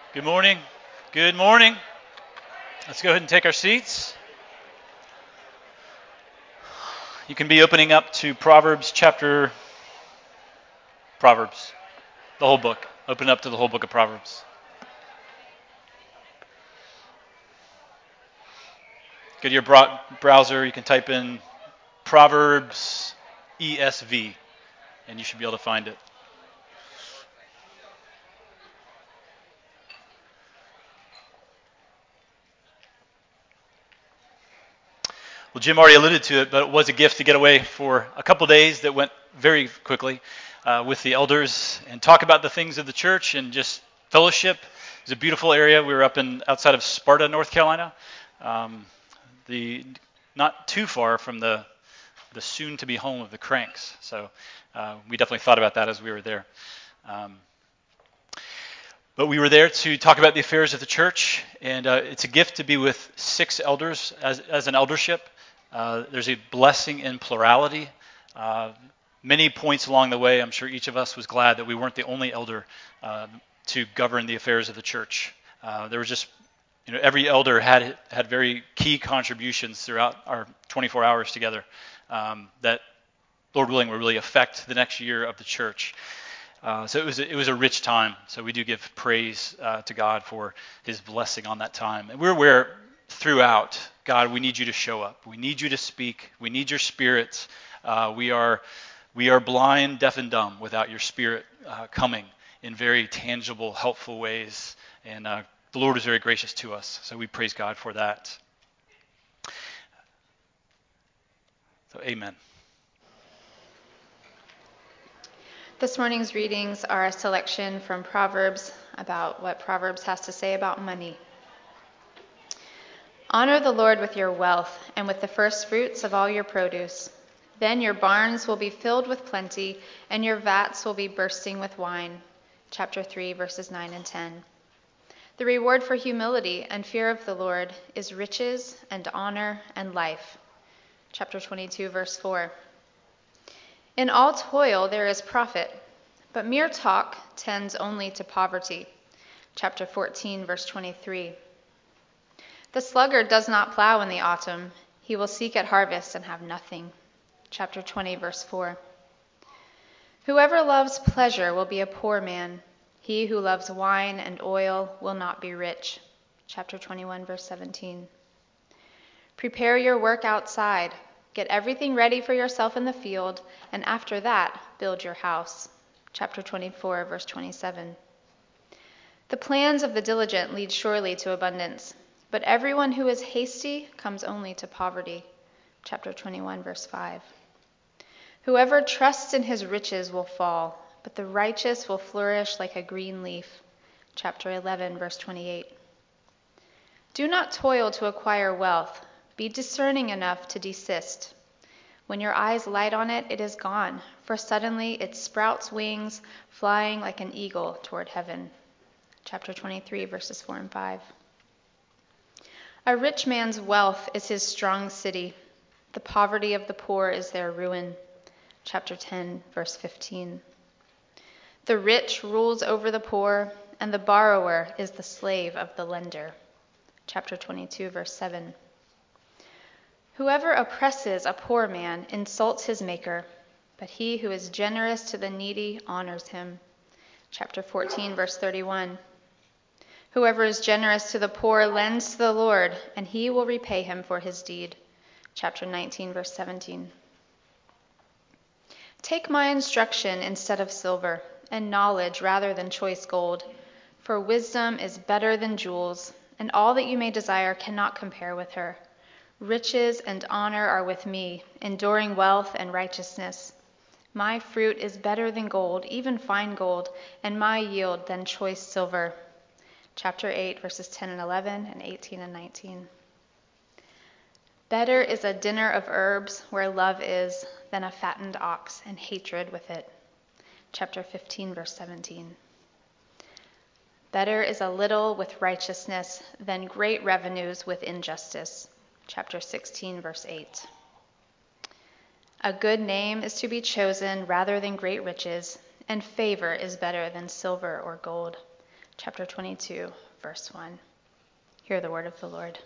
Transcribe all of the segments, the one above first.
Good morning. Good morning. Let's go ahead and take our seats. You can be opening up to Proverbs, the whole book. Open up to the whole book of Proverbs. Go to your browser, you can type in Proverbs ESV, and you should be able to find it. Well, Jim already alluded to it, but it was a gift to get away for a couple days that went very quickly with the elders and talk about the things of the church and just fellowship. It was a beautiful area. We were up outside of Sparta, North Carolina, not too far from the soon-to-be home of the Cranks. So we definitely thought about that as we were there. But we were there to talk about the affairs of the church, and it's a gift to be with 6 elders as an eldership. There's a blessing in plurality. Many points along the way, I'm sure each of us was glad that we weren't the only elder to govern the affairs of the church. There was just, every elder had very key contributions throughout our 24 hours together that, Lord willing, will really affect the next year of the church. So it was a rich time. So we do give praise to God for His blessing on that time. And we're aware throughout, God, we need you to show up. We need you to speak. We need your Spirit. We are blind, deaf, and dumb without your Spirit coming in very tangible, helpful ways. And the Lord is very gracious to us. So we praise God for that. So amen. This morning's readings are a selection from Proverbs about what Proverbs has to say about money. Honor the Lord with your wealth and with the first fruits of all your produce. Then your barns will be filled with plenty, and your vats will be bursting with wine. Chapter 3, verses 9 and 10. The reward for humility and fear of the Lord is riches and honor and life. Chapter 22, verse 4. In all toil there is profit, but mere talk tends only to poverty. Chapter 14, verse 23. The sluggard does not plow in the autumn. He will seek at harvest and have nothing. Chapter 20, verse 4. Whoever loves pleasure will be a poor man. He who loves wine and oil will not be rich. Chapter 21, verse 17. Prepare your work outside. Get everything ready for yourself in the field, and after that, build your house. Chapter 24, verse 27. The plans of the diligent lead surely to abundance, but everyone who is hasty comes only to poverty. Chapter 21, verse 5. Whoever trusts in his riches will fall, but the righteous will flourish like a green leaf. Chapter 11, verse 28. Do not toil to acquire wealth. Be discerning enough to desist. When your eyes light on it, it is gone, for suddenly it sprouts wings, flying like an eagle toward heaven. Chapter 23, verses 4 and 5. A rich man's wealth is his strong city. The poverty of the poor is their ruin. Chapter 10, verse 15. The rich rules over the poor, and the borrower is the slave of the lender. Chapter 22, verse 7. Whoever oppresses a poor man insults his maker, but he who is generous to the needy honors him. Chapter 14, verse 31. Whoever is generous to the poor lends to the Lord, and he will repay him for his deed. Chapter 19, verse 17. Take my instruction instead of silver, and knowledge rather than choice gold. For wisdom is better than jewels, and all that you may desire cannot compare with her. Riches and honor are with me, enduring wealth and righteousness. My fruit is better than gold, even fine gold, and my yield than choice silver. Chapter 8, verses 10 and 11, and 18 and 19. Better is a dinner of herbs where love is than a fattened ox and hatred with it. Chapter 15, verse 17. Better is a little with righteousness than great revenues with injustice. Chapter 16, verse 8. A good name is to be chosen rather than great riches, and favor is better than silver or gold. chapter 22, verse 1. Hear the word of the Lord.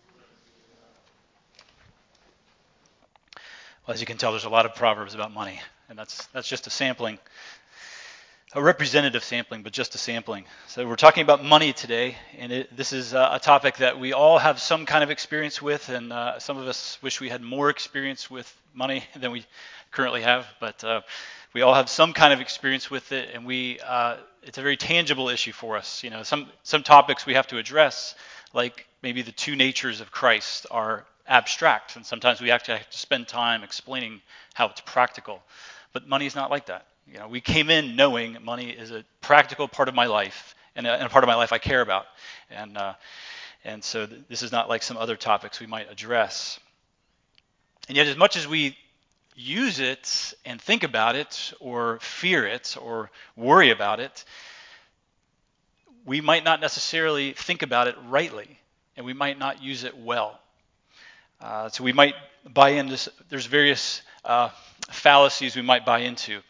Well, as you can tell, there's a lot of proverbs about money, and that's just a sampling, a representative sampling, but just a sampling. So we're talking about money today, and this is a topic that we all have some kind of experience with, and some of us wish we had more experience with money than we currently have, but we all have some kind of experience with it, and it's a very tangible issue for us. You know, some topics we have to address, like maybe the two natures of Christ, are abstract, and sometimes we actually have to spend time explaining how it's practical. But money is not like that. You know, we came in knowing money is a practical part of my life, and a part of my life I care about, and so this is not like some other topics we might address. And yet, as much as we use it and think about it, or fear it, or worry about it, we might not necessarily think about it rightly, and we might not use it well. So we might buy into, there's various fallacies we might buy into.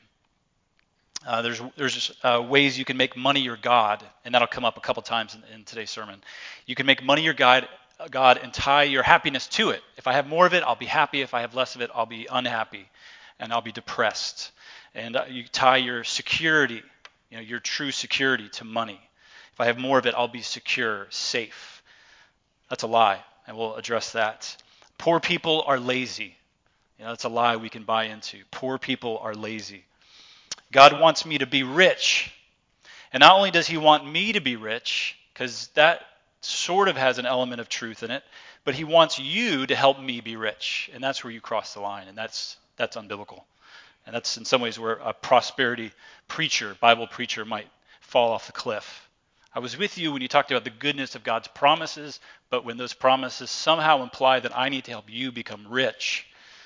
There's ways you can make money your God, and that'll come up a couple times in today's sermon. You can make money your God and tie your happiness to it. If I have more of it, I'll be happy. If I have less of it, I'll be unhappy, and I'll be depressed. And you tie your security, your true security, to money. If I have more of it, I'll be secure, safe. That's a lie, and we'll address that. Poor people are lazy. That's a lie we can buy into. Poor people are lazy. God wants me to be rich. And not only does he want me to be rich, because that sort of has an element of truth in it, but he wants you to help me be rich. And that's where you cross the line, and that's unbiblical. And that's in some ways where a prosperity preacher, Bible preacher, might fall off the cliff. I was with you when you talked about the goodness of God's promises, but when those promises somehow imply that I need to help you become rich,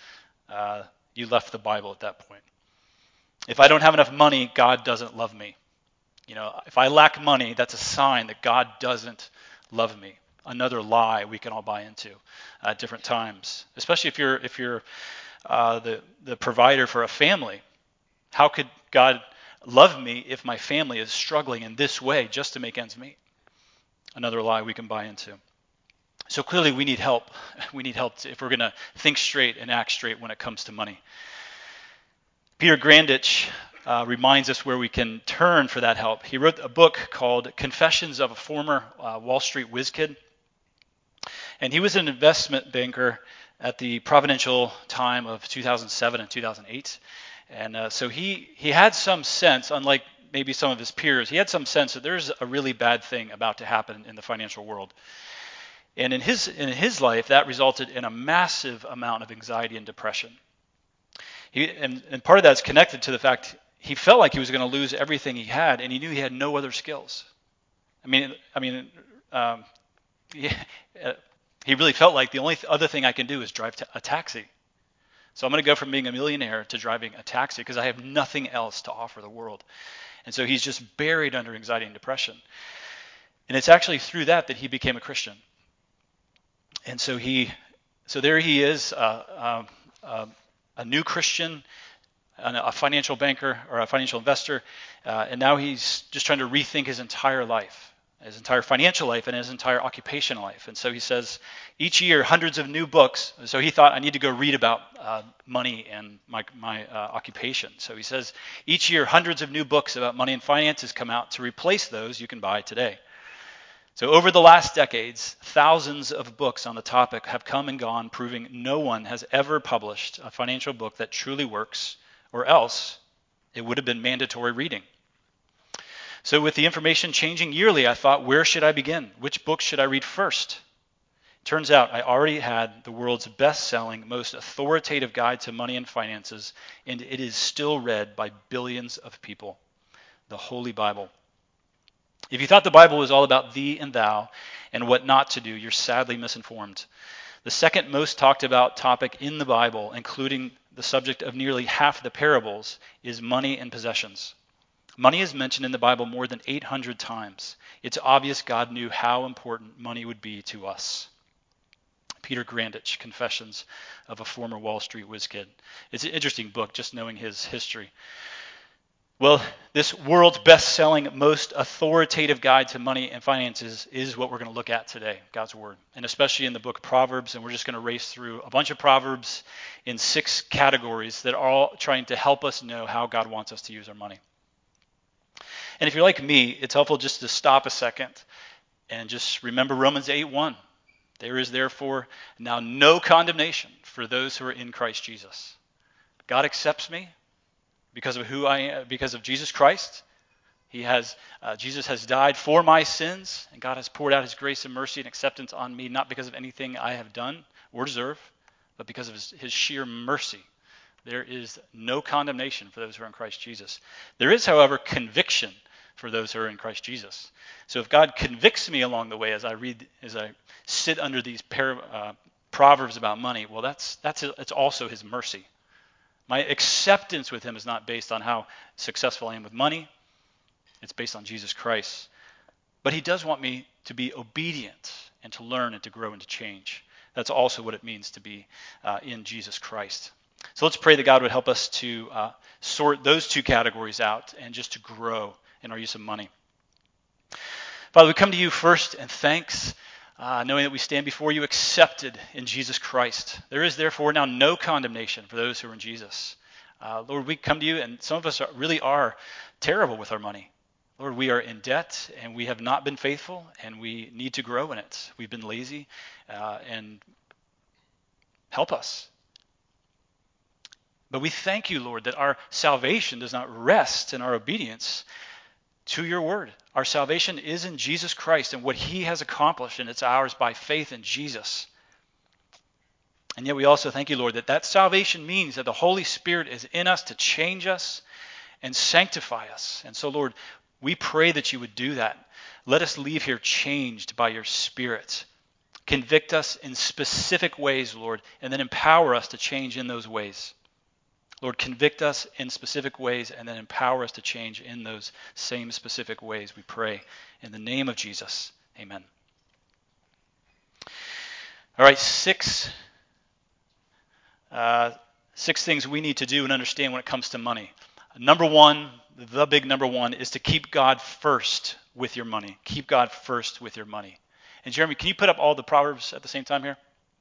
you left the Bible at that point. If I don't have enough money, God doesn't love me. If I lack money, that's a sign that God doesn't love me. Another lie we can all buy into at different times, especially if you're the provider for a family. How could God love me if my family is struggling in this way just to make ends meet? Another lie we can buy into. So clearly we need help. We need help if we're going to think straight and act straight when it comes to money. Peter Grandich reminds us where we can turn for that help. He wrote a book called Confessions of a Former Wall Street Whiz Kid. And he was an investment banker at the providential time of 2007 and 2008. And so he had some sense, unlike maybe some of his peers, he had some sense that there's a really bad thing about to happen in the financial world. And in his life, that resulted in a massive amount of anxiety and depression. And part of that's connected to the fact he felt like he was going to lose everything he had, and he knew he had no other skills. He really felt like the only other thing I can do is drive a taxi. So I'm going to go from being a millionaire to driving a taxi because I have nothing else to offer the world. And so he's just buried under anxiety and depression. And it's actually through that he became a Christian. And so there he is, a new Christian, a financial banker or a financial investor, and now he's just trying to rethink his entire life. His entire financial life and his entire occupational life. And so he says, each year, hundreds of new books. So he thought, I need to go read about money and my occupation. So he says, each year, hundreds of new books about money and finances come out to replace those you can buy today. So over the last decades, thousands of books on the topic have come and gone, proving no one has ever published a financial book that truly works, or else it would have been mandatory reading. So with the information changing yearly, I thought, where should I begin? Which book should I read first? Turns out I already had the world's best-selling, most authoritative guide to money and finances, and it is still read by billions of people, the Holy Bible. If you thought the Bible was all about thee and thou and what not to do, you're sadly misinformed. The second most talked about topic in the Bible, including the subject of nearly half the parables, is money and possessions. Money is mentioned in the Bible more than 800 times. It's obvious God knew how important money would be to us. Peter Grandich, Confessions of a Former Wall Street Whiz Kid. It's an interesting book, just knowing his history. Well, this world's best-selling, most authoritative guide to money and finances is what we're going to look at today, God's Word, and especially in the book of Proverbs. And we're just going to race through a bunch of Proverbs in 6 categories that are all trying to help us know how God wants us to use our money. And if you're like me, it's helpful just to stop a second and just remember Romans 8:1. There is therefore now no condemnation for those who are in Christ Jesus. God accepts me because of who I am, because of Jesus Christ. Jesus has died for my sins, and God has poured out his grace and mercy and acceptance on me, not because of anything I have done or deserve, but because of his sheer mercy. There is no condemnation for those who are in Christ Jesus. There is, however, conviction for those who are in Christ Jesus. So if God convicts me along the way as I sit under these proverbs about money, well, it's also his mercy. My acceptance with him is not based on how successful I am with money. It's based on Jesus Christ. But he does want me to be obedient and to learn and to grow and to change. That's also what it means to be in Jesus Christ. So let's pray that God would help us to sort those 2 categories out and just to grow in our use of money. Father, we come to you first in thanks, knowing that we stand before you accepted in Jesus Christ. There is therefore now no condemnation for those who are in Jesus. Lord, we come to you, and some of us really are terrible with our money. Lord, we are in debt, and we have not been faithful, and we need to grow in it. We've been lazy, and help us. But we thank you, Lord, that our salvation does not rest in our obedience to your word. Our salvation is in Jesus Christ and what he has accomplished, and it's ours by faith in Jesus. And yet we also thank you, Lord, that salvation means that the Holy Spirit is in us to change us and sanctify us. And so, Lord, we pray that you would do that. Let us leave here changed by your Spirit. Convict us in specific ways, Lord, and then empower us to change in those ways. Lord, convict us in specific ways and then empower us to change in those same specific ways, we pray. In the name of Jesus, amen. All right, 6 things we need to do and understand when it comes to money. Number 1, the big number 1, is to keep God first with your money. Keep God first with your money. And Jeremy, can you put up all the Proverbs at the same time here?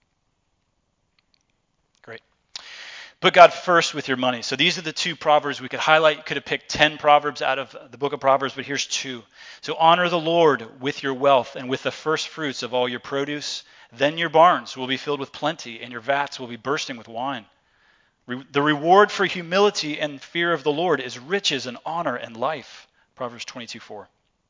Great. Put God first with your money. So these are the 2 Proverbs we could highlight. You could have picked 10 Proverbs out of the book of Proverbs, but here's 2. So honor the Lord with your wealth and with the first fruits of all your produce. Then your barns will be filled with plenty, and your vats will be bursting with wine. The reward for humility and fear of the Lord is riches and honor and life. Proverbs 22:4.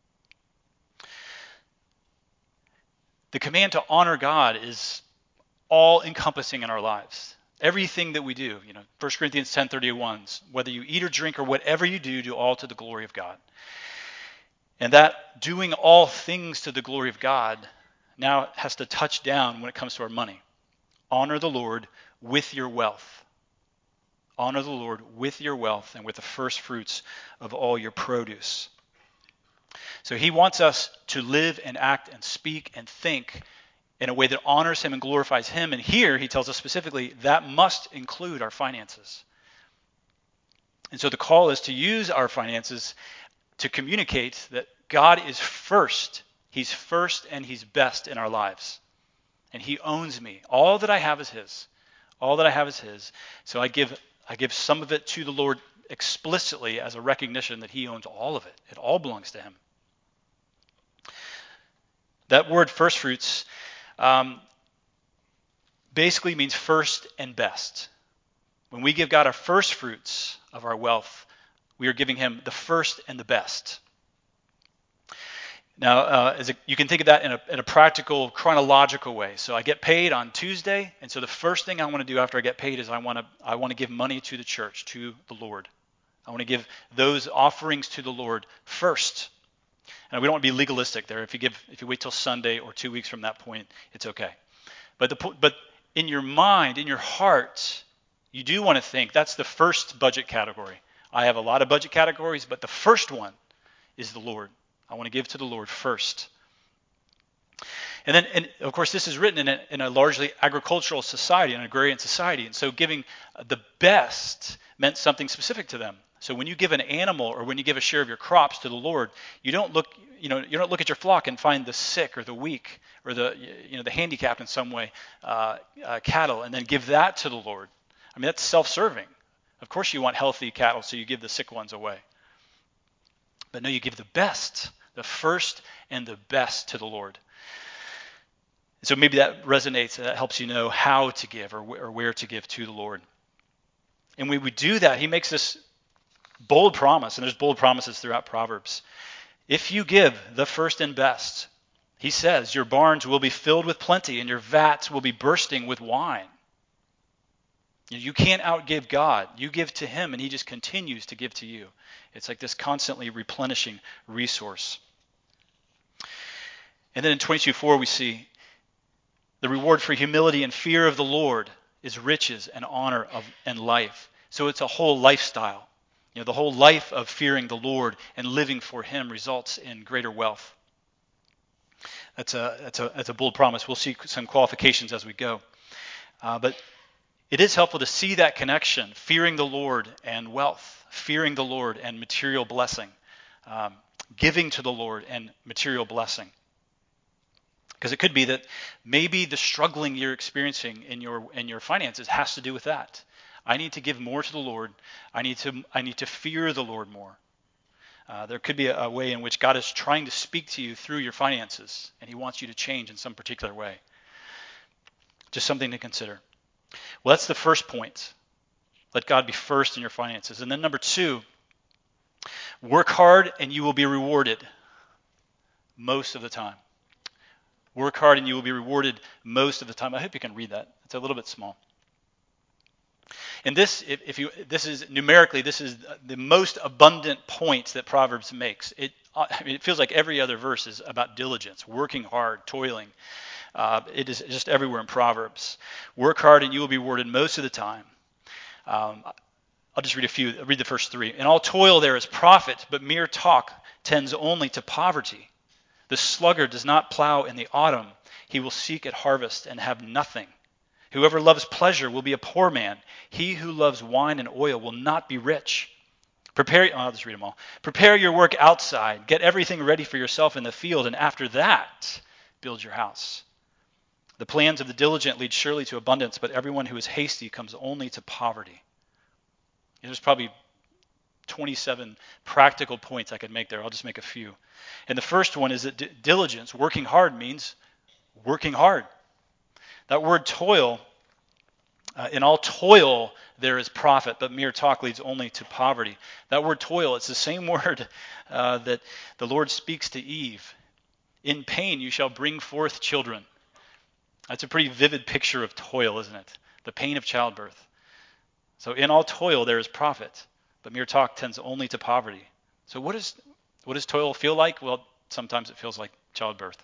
The command to honor God is all-encompassing in our lives. Everything that we do, 1 Corinthians 10:31, whether you eat or drink or whatever you do all to the glory of God. And that doing all things to the glory of God now has to touch down when it comes to our money. Honor the Lord with your wealth. Honor the Lord with your wealth and with the first fruits of all your produce. So he wants us to live and act and speak and think in a way that honors him and glorifies him. And here he tells us specifically that must include our finances. And so the call is to use our finances to communicate that God is first. He's first and he's best in our lives. And he owns me. All that I have is his. All that I have is his. So I give some of it to the Lord explicitly as a recognition that he owns all of it. It all belongs to him. That word first fruits basically means first and best. When we give God our first fruits of our wealth, we are giving him the first and the best. Now, you can think of that in a practical, chronological way. So I get paid on Tuesday, and so the first thing I want to do after I get paid is I want to give money to the church, to the Lord. I want to give those offerings to the Lord first. And we don't want to be legalistic there. If you wait till Sunday or 2 weeks from that point, it's okay. But in your mind, in your heart, you do want to think that's the first budget category. I have a lot of budget categories, but the first one is the Lord. I want to give to the Lord first. And of course, this is written in a largely agricultural society, an agrarian society. And so giving the best meant something specific to them. So when you give an animal or when you give a share of your crops to the Lord, you don't look at your flock and find the sick or the weak or the handicapped in some way, cattle, and then give that to the Lord. I mean, that's self-serving. Of course you want healthy cattle, so you give the sick ones away. But no, you give the best, the first and the best to the Lord. So maybe that resonates, that helps you know how to give or where to give to the Lord. And when we do that, he makes this bold promise, and there's bold promises throughout Proverbs. If you give the first and best, he says, your barns will be filled with plenty and your vats will be bursting with wine. You can't outgive God. You give to him and he just continues to give to you. It's like this constantly replenishing resource. And then in 22:4 we see the reward for humility and fear of the Lord is riches and honor and life. So it's a whole lifestyle. The whole life of fearing the Lord and living for him results in greater wealth. That's a bold promise. We'll see some qualifications as we go. But it is helpful to see that connection, fearing the Lord and wealth, fearing the Lord and material blessing, giving to the Lord and material blessing. Because it could be that maybe the struggling you're experiencing in your finances has to do with that. I need to give more to the Lord. I need to fear the Lord more. There could be a way in which God is trying to speak to you through your finances, and he wants you to change in some particular way. Just something to consider. Well, that's the first point. Let God be first in your finances. And then number 2, work hard and you will be rewarded most of the time. Work hard and you will be rewarded most of the time. I hope you can read that. It's a little bit small. And this is numerically, this is the most abundant point that Proverbs makes. It feels like every other verse is about diligence, working hard, toiling. It is just everywhere in Proverbs. Work hard and you will be rewarded most of the time. I'll just read a few. I'll read the first 3. In all toil there is profit, but mere talk tends only to poverty. The sluggard does not plow in the autumn. He will seek at harvest and have nothing. Whoever loves pleasure will be a poor man. He who loves wine and oil will not be rich. I'll just read them all. Prepare your work outside. Get everything ready for yourself in the field, and after that, build your house. The plans of the diligent lead surely to abundance, but everyone who is hasty comes only to poverty. There's probably 27 practical points I could make there. I'll just make a few. And the first one is that diligence, working hard, means working hard. That word toil, in all toil there is profit, but mere talk leads only to poverty. That word toil, it's the same word that the Lord speaks to Eve. In pain you shall bring forth children. That's a pretty vivid picture of toil, isn't it? The pain of childbirth. So in all toil there is profit, but mere talk tends only to poverty. So what does toil feel like? Well, sometimes it feels like childbirth.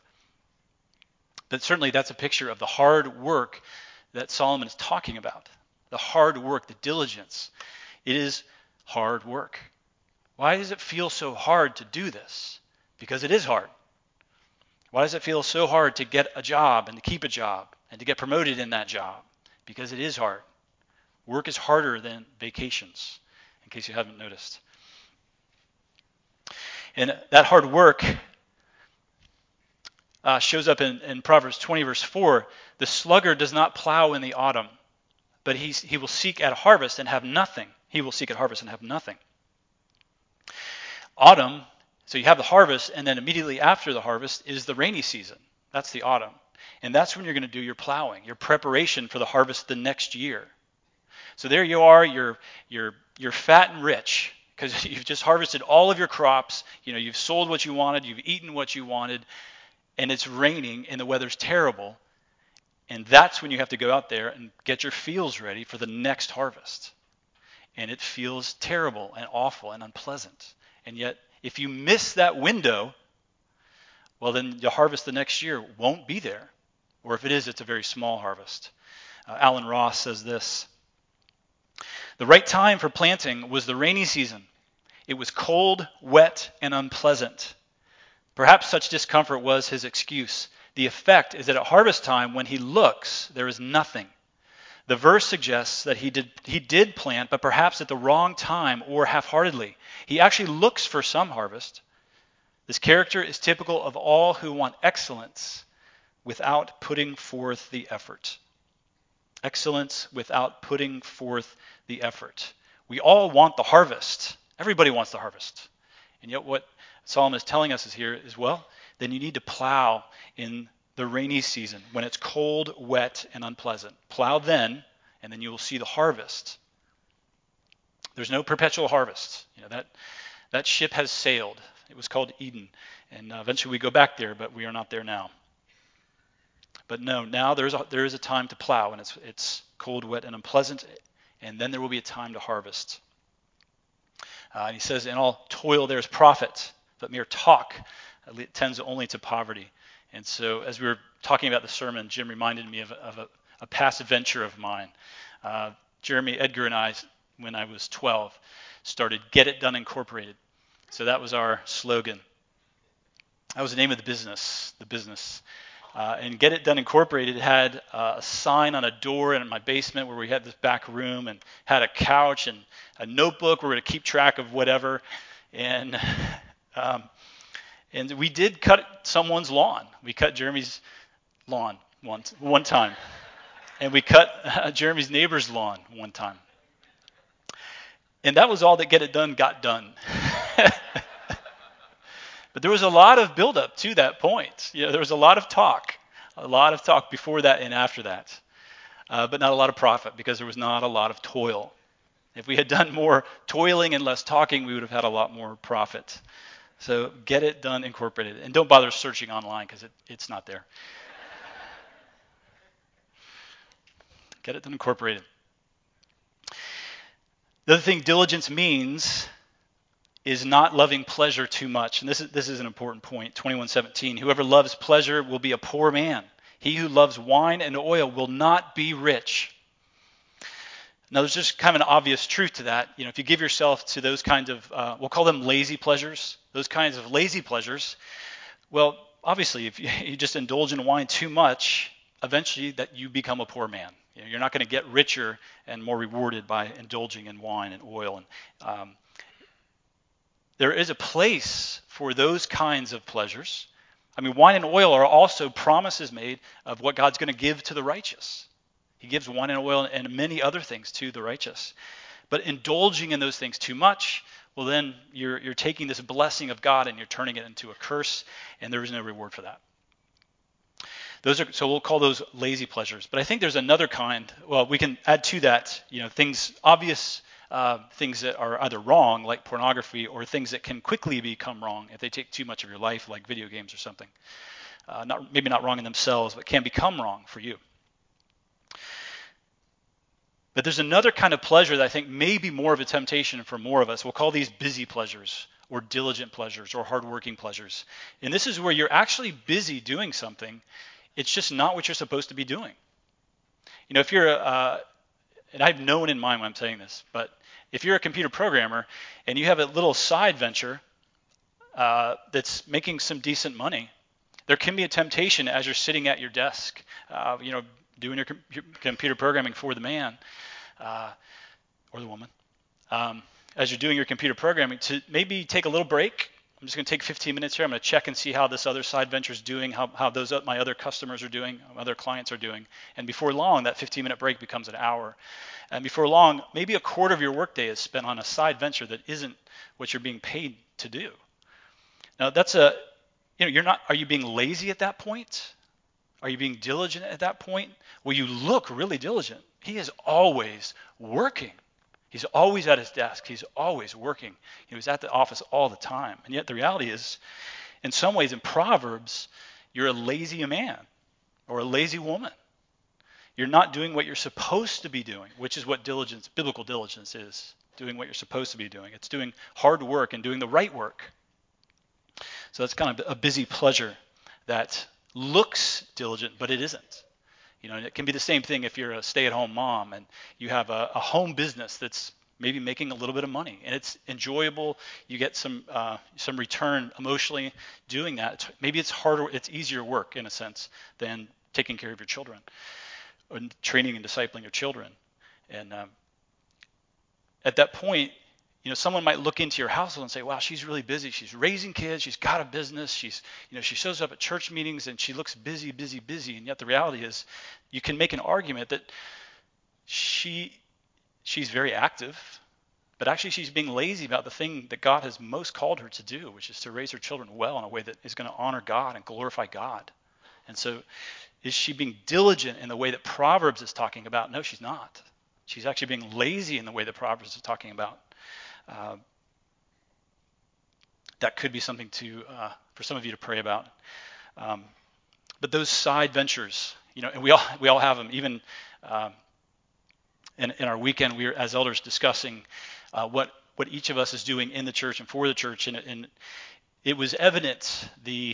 But certainly that's a picture of the hard work that Solomon is talking about. The hard work, the diligence. It is hard work. Why does it feel so hard to do this? Because it is hard. Why does it feel so hard to get a job and to keep a job and to get promoted in that job? Because it is hard. Work is harder than vacations, in case you haven't noticed. And that hard work shows up in Proverbs 20, verse 4. The sluggard does not plow in the autumn, but he will seek at harvest and have nothing. He will seek at harvest and have nothing. Autumn, so you have the harvest, and then immediately after the harvest is the rainy season. That's the autumn. And that's when you're going to do your plowing, your preparation for the harvest the next year. So there you are, you're fat and rich because you've just harvested all of your crops. You've sold what you wanted, you've eaten what you wanted, and it's raining and the weather's terrible. And that's when you have to go out there and get your fields ready for the next harvest. And it feels terrible and awful and unpleasant. And yet, if you miss that window, well, then the harvest the next year won't be there. Or if it is, it's a very small harvest. Alan Ross says this: the right time for planting was the rainy season. It was cold, wet, and unpleasant. Perhaps such discomfort was his excuse. The effect is that at harvest time, when he looks, there is nothing. The verse suggests that he did plant, but perhaps at the wrong time or half-heartedly. He actually looks for some harvest. This character is typical of all who want excellence without putting forth the effort. Excellence without putting forth the effort. We all want the harvest. Everybody wants the harvest. And yet what Solomon is telling us is here is, well, then you need to plow in the rainy season when it's cold, wet, and unpleasant. Plow then, and then you will see the harvest. There's no perpetual harvest. That ship has sailed. It was called Eden, and eventually we go back there, but we are not there now. But no, now there is a time to plow, and it's cold, wet, and unpleasant, and then there will be a time to harvest. And he says, in all toil there is profit, but mere talk tends only to poverty. And so as we were talking about the sermon, Jim reminded me of a past adventure of mine. Jeremy, Edgar, and I, when I was 12, started Get It Done Incorporated. So that was our slogan. That was the name of the business. And Get It Done Incorporated had a sign on a door in my basement where we had this back room and had a couch and a notebook where we were to keep track of whatever. And we did cut someone's lawn. We cut Jeremy's lawn one time. And we cut Jeremy's neighbor's lawn one time. And that was all that Get It Done got done. But there was a lot of buildup to that point. There was a lot of talk before that and after that, but not a lot of profit because there was not a lot of toil. If we had done more toiling and less talking, we would have had a lot more profit. So Get It Done Incorporated. And don't bother searching online because it's not there. Get It Done Incorporated. The other thing diligence means is not loving pleasure too much. And this is an important point. 21:17. Whoever loves pleasure will be a poor man. He who loves wine and oil will not be rich. Now, there's just kind of an obvious truth to that. If you give yourself to those kinds of, we'll call them lazy pleasures, those kinds of lazy pleasures, well, obviously, if you just indulge in wine too much, eventually that you become a poor man. You're not going to get richer and more rewarded by indulging in wine and oil. And there is a place for those kinds of pleasures. I mean, wine and oil are also promises made of what God's going to give to the righteous. He gives wine and oil and many other things to the righteous. But indulging in those things too much, well, then you're taking this blessing of God and you're turning it into a curse, and there is no reward for that. So we'll call those lazy pleasures. But I think there's another kind. Well, we can add to that, obvious things that are either wrong, like pornography, or things that can quickly become wrong if they take too much of your life, like video games or something. Maybe not wrong in themselves, but can become wrong for you. But there's another kind of pleasure that I think may be more of a temptation for more of us. We'll call these busy pleasures, or diligent pleasures, or hardworking pleasures. And this is where you're actually busy doing something. It's just not what you're supposed to be doing. If you're and I have no one in mind when I'm saying this, but if you're a computer programmer and you have a little side venture that's making some decent money, there can be a temptation as you're sitting at your desk, doing your computer programming for the man or the woman, as you're doing your computer programming, to maybe take a little break. I'm just going to take 15 minutes here. I'm going to check and see how this other side venture is doing, how my other customers are doing, other clients are doing. And before long, that 15-minute break becomes an hour. And before long, maybe a quarter of your workday is spent on a side venture that isn't what you're being paid to do. Now, are you being lazy at that point? Are you being diligent at that point? Well, you look really diligent. He is always working. He's always at his desk. He's always working. He's at the office all the time. And yet the reality is, in some ways, in Proverbs, you're a lazy man or a lazy woman. You're not doing what you're supposed to be doing, which is what biblical diligence is, doing what you're supposed to be doing. It's doing hard work and doing the right work. So that's kind of a busy pleasure that looks diligent, but it isn't. It can be the same thing if you're a stay-at-home mom and you have a home business that's maybe making a little bit of money and it's enjoyable. You get some return emotionally doing that. Maybe it's harder, it's easier work in a sense than taking care of your children. training and discipling your children. And at that point, someone might look into your household and say, wow, she's really busy. She's raising kids. She's got a business. She shows up at church meetings and she looks busy, busy, busy. And yet the reality is you can make an argument that she's very active, but actually she's being lazy about the thing that God has most called her to do, which is to raise her children well in a way that is going to honor God and glorify God. And so is she being diligent in the way that Proverbs is talking about? No, she's not. She's actually being lazy in the way that Proverbs is talking about. That could be something for some of you to pray about. But those side ventures, and we all have them. Even in our weekend, we were as elders discussing what each of us is doing in the church and for the church, and it was evident the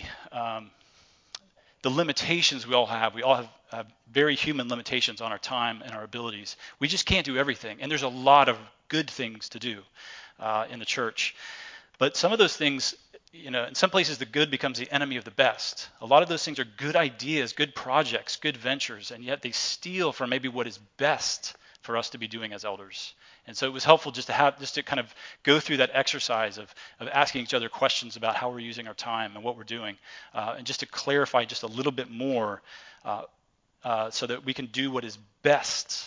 limitations we all have. We all have very human limitations on our time and our abilities. We just can't do everything, and there's a lot of good things to do in the church. But some of those things, in some places the good becomes the enemy of the best. A lot of those things are good ideas, good projects, good ventures, and yet they steal from maybe what is best for us to be doing as elders. And so it was helpful just to kind of go through that exercise of asking each other questions about how we're using our time and what we're doing, and just to clarify just a little bit more so that we can do what is best.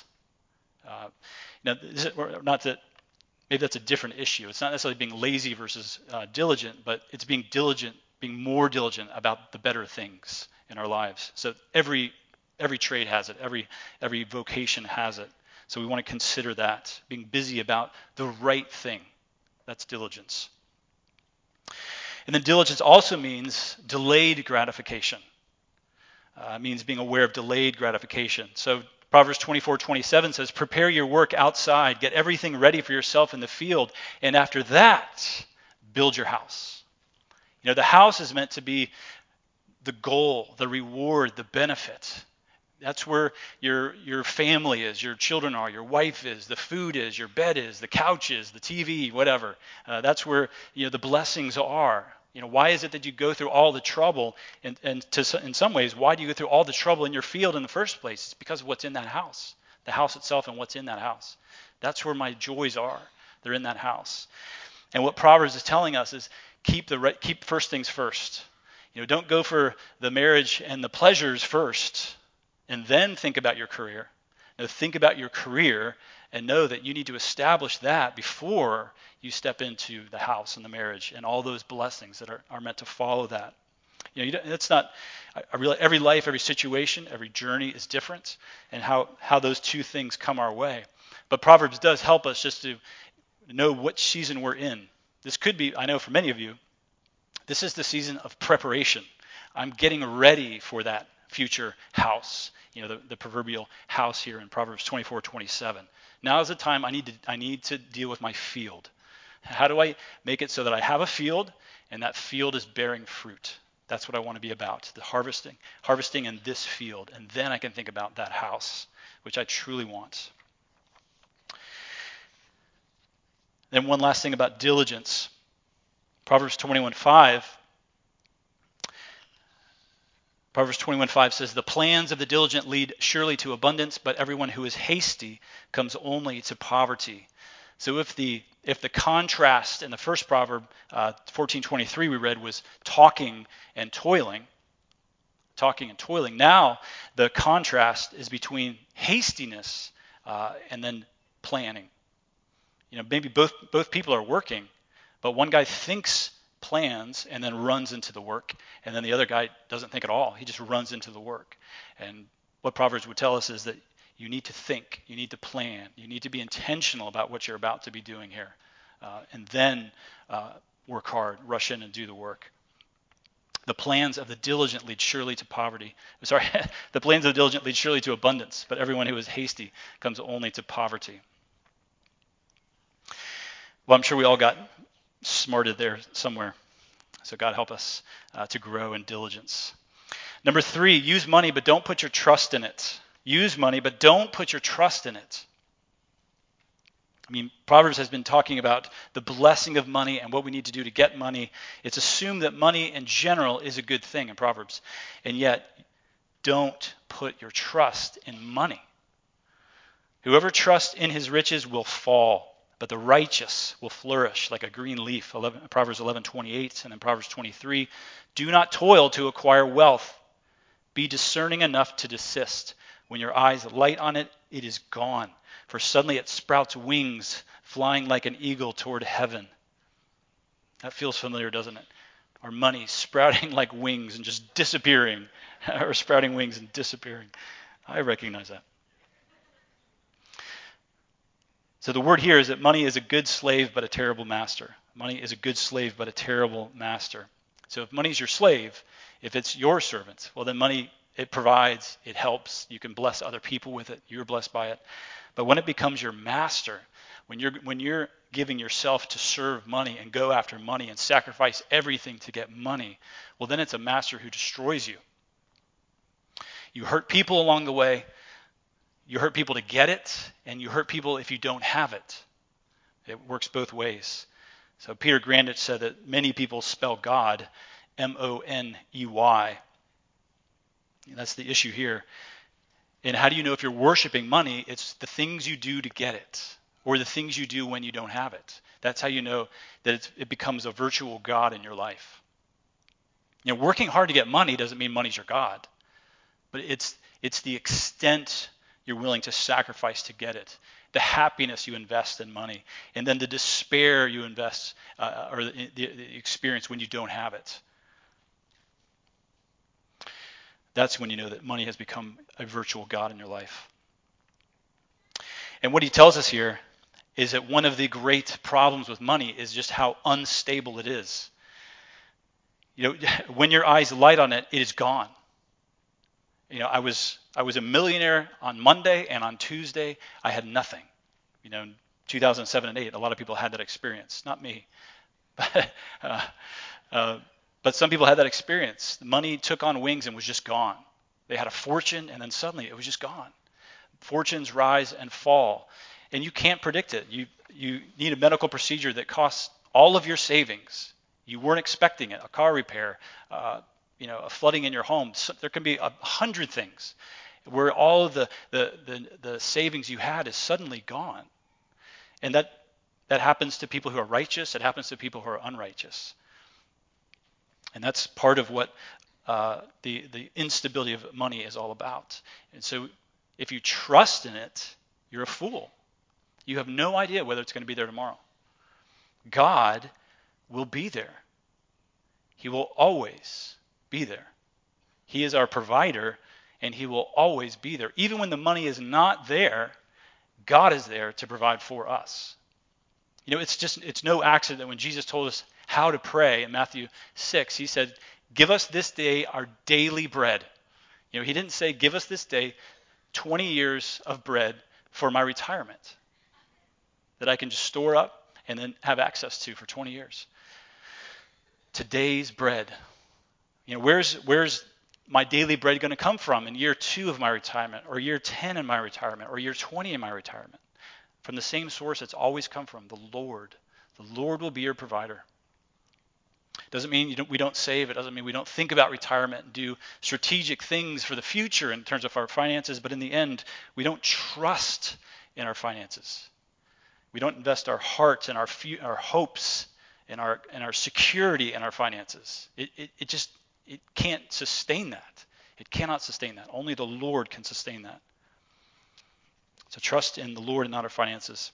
Not that maybe that's a different issue. It's not necessarily being lazy versus diligent, but it's being more diligent about the better things in our lives. So every trade has it, every vocation has it. So we want to consider that, being busy about the right thing. That's diligence. And then diligence also means delayed gratification. It means being aware of delayed gratification. So Proverbs 24:27 says, prepare your work outside, get everything ready for yourself in the field, and after that, build your house. The house is meant to be the goal, the reward, the benefit. That's where your family is, your children are, your wife is, the food is, your bed is, the couch is, the TV, whatever. That's where the blessings are. Why is it that you go through all the trouble? And in some ways, why do you go through all the trouble in your field in the first place? It's because of what's in that house, the house itself and what's in that house. That's where my joys are. They're in that house. And what Proverbs is telling us is keep first things first. Don't go for the marriage and the pleasures first and then think about your career. No, think about your career and know that you need to establish that before you step into the house and the marriage and all those blessings that are meant to follow that. It's not. I realize every life, every situation, every journey is different, and how those two things come our way. But Proverbs does help us just to know what season we're in. This could be, I know for many of you, this is the season of preparation. I'm getting ready for that future house, the proverbial house here in Proverbs 24:27. Now is the time I need to deal with my field. How do I make it so that I have a field and that field is bearing fruit? That's what I want to be about, the harvesting in this field, and then I can think about that house, which I truly want. Then one last thing about diligence. Proverbs 21:5 says, the plans of the diligent lead surely to abundance, but everyone who is hasty comes only to poverty. So if the contrast in the first proverb, 14:23 we read, was talking and toiling, now the contrast is between hastiness and then planning. Maybe both people are working, but one guy thinks plans and then runs into the work, and then the other guy doesn't think at all. He just runs into the work. And what Proverbs would tell us is that you need to think, you need to plan, you need to be intentional about what you're about to be doing here, and then work hard, rush in and do the work. The plans of the diligent lead surely to poverty. The plans of the diligent lead surely to abundance, but everyone who is hasty comes only to poverty. Well, I'm sure we all got smarted there somewhere. So God help us to grow in diligence. Number 3, use money, but don't put your trust in it. Use money, but don't put your trust in it. Proverbs has been talking about the blessing of money and what we need to do to get money. It's assumed that money in general is a good thing in Proverbs. And yet, don't put your trust in money. Whoever trusts in his riches will fall, but the righteous will flourish like a green leaf. Proverbs 11:28, and then Proverbs 23. Do not toil to acquire wealth. Be discerning enough to desist. When your eyes light on it, it is gone. For suddenly it sprouts wings, flying like an eagle toward heaven. That feels familiar, doesn't it? Our money sprouting like wings and just disappearing, or sprouting wings and disappearing. I recognize that. So the word here is that money is a good slave but a terrible master. Money is a good slave but a terrible master. So if money is your slave, if it's your servant, well then money, it provides, it helps, you can bless other people with it, you're blessed by it. But when it becomes your master, when you're giving yourself to serve money and go after money and sacrifice everything to get money, well then it's a master who destroys you. You hurt people along the way, you hurt people to get it, and you hurt people if you don't have it. It works both ways. So Peter Grandich said that many people spell God M-O-N-E-Y. That's the issue here. And how do you know if you're worshiping money? It's the things you do to get it, or the things you do when you don't have it. That's how you know that it becomes a virtual God in your life. You know, working hard to get money doesn't mean money's your God, but it's the extent you're willing to sacrifice to get it, the happiness you invest in money, and then the despair you invest or the experience when you don't have it. That's when you know that money has become a virtual God in your life. And what he tells us here is that one of the great problems with money is just how unstable it is. You know, when your eyes light on it, it is gone. You know, I was a millionaire on Monday, and on Tuesday I had nothing. You know, in 2007 and 8, a lot of people had that experience. Not me, but some people had that experience. The money took on wings and was just gone. They had a fortune, and then suddenly it was just gone. Fortunes rise and fall, and you can't predict it. You need a medical procedure that costs all of your savings. You weren't expecting it. A car repair. A flooding in your home. So there can be 100 things where all of the savings you had is suddenly gone. And that happens to people who are righteous. It happens to people who are unrighteous. And that's part of what the instability of money is all about. And so if you trust in it, you're a fool. You have no idea whether it's going to be there tomorrow. God will be there. He will always be there. He is our provider, and he will always be there. Even when the money is not there, God is there to provide for us. You know, it's no accident that when Jesus told us how to pray in Matthew 6, he said, "Give us this day our daily bread." You know, he didn't say, "Give us this day 20 years of bread for my retirement that I can just store up and then have access to for 20 years." Today's bread. You know, where's my daily bread going to come from in year 2 of my retirement, or year 10 in my retirement, or year 20 in my retirement? From the same source it's always come from, the Lord. The Lord will be your provider. Doesn't mean we don't save. It doesn't mean we don't think about retirement and do strategic things for the future in terms of our finances, but in the end, we don't trust in our finances. We don't invest our hearts and our hopes and our security in our finances. It can't sustain that. It cannot sustain that. Only the Lord can sustain that. So trust in the Lord and not our finances.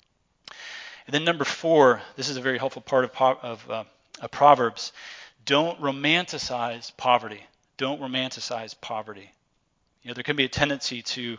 And then number 4, this is a very helpful part of Proverbs. Don't romanticize poverty. Don't romanticize poverty. You know, there can be a tendency to,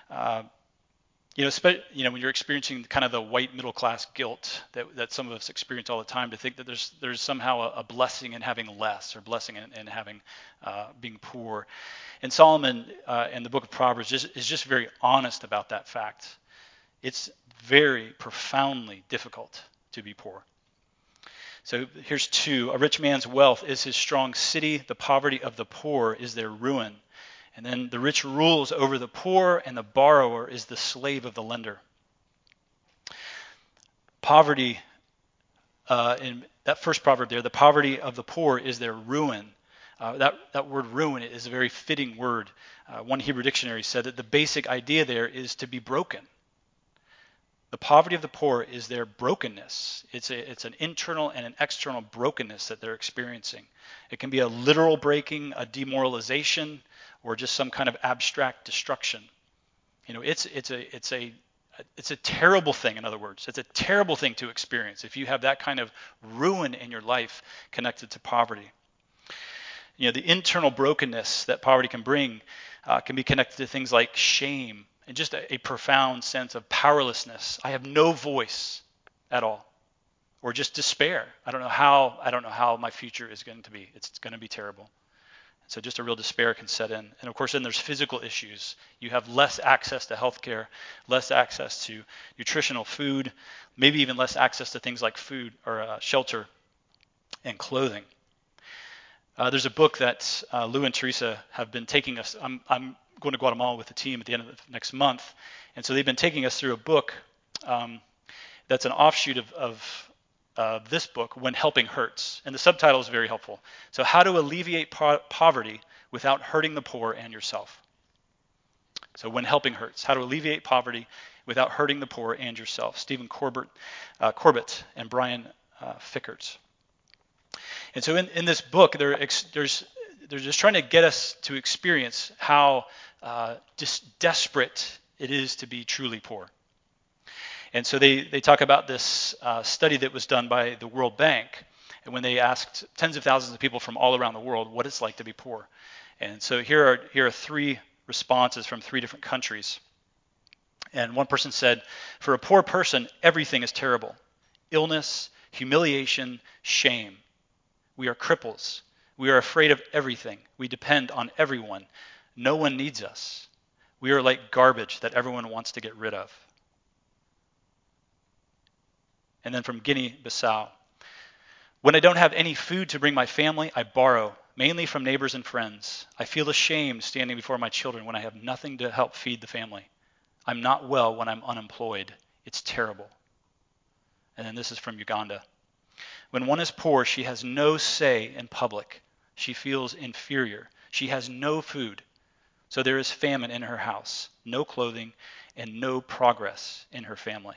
when you're experiencing kind of the white middle class guilt that some of us experience all the time, to think that there's somehow a blessing in having less, or blessing in having being poor. And Solomon in the book of Proverbs is just very honest about that fact. It's very profoundly difficult to be poor. So here's 2. A rich man's wealth is his strong city. The poverty of the poor is their ruin. And then the rich rules over the poor, and the borrower is the slave of the lender. Poverty, in that first proverb there, the poverty of the poor is their ruin. That word ruin is a very fitting word. One Hebrew dictionary said that the basic idea there is to be broken. The poverty of the poor is their brokenness. It's an internal and an external brokenness that they're experiencing. It can be a literal breaking, a demoralization, or just some kind of abstract destruction. It's a terrible thing. In other words, it's a terrible thing to experience if you have that kind of ruin in your life connected to poverty. The internal brokenness that poverty can bring can be connected to things like shame and just a profound sense of powerlessness. I have no voice at all, or just despair. I don't know how my future is going to be. It's going to be terrible. So just a real despair can set in. And of course, then there's physical issues. You have less access to healthcare, less access to nutritional food, maybe even less access to things like food or shelter and clothing. There's a book that Lou and Teresa have been taking us. I'm going to Guatemala with the team at the end of the next month, and so they've been taking us through a book that's an offshoot of this book, When Helping Hurts, and the subtitle is very helpful. So, how to alleviate poverty without hurting the poor and yourself. So, When Helping Hurts, how to alleviate poverty without hurting the poor and yourself. Stephen Corbett and Brian Fickerts. And so in this book, they're just trying to get us to experience how just desperate it is to be truly poor. And so they talk about this study that was done by the World Bank, and when they asked tens of thousands of people from all around the world what it's like to be poor. And so here are 3 responses from 3 different countries. And one person said, for a poor person, everything is terrible. Illness, humiliation, shame. We are cripples. We are afraid of everything. We depend on everyone. No one needs us. We are like garbage that everyone wants to get rid of. And then from Guinea-Bissau. When I don't have any food to bring my family, I borrow, mainly from neighbors and friends. I feel ashamed standing before my children when I have nothing to help feed the family. I'm not well when I'm unemployed. It's terrible. And then this is from Uganda. When one is poor, she has no say in public. She feels inferior. She has no food. So there is famine in her house, no clothing, and no progress in her family.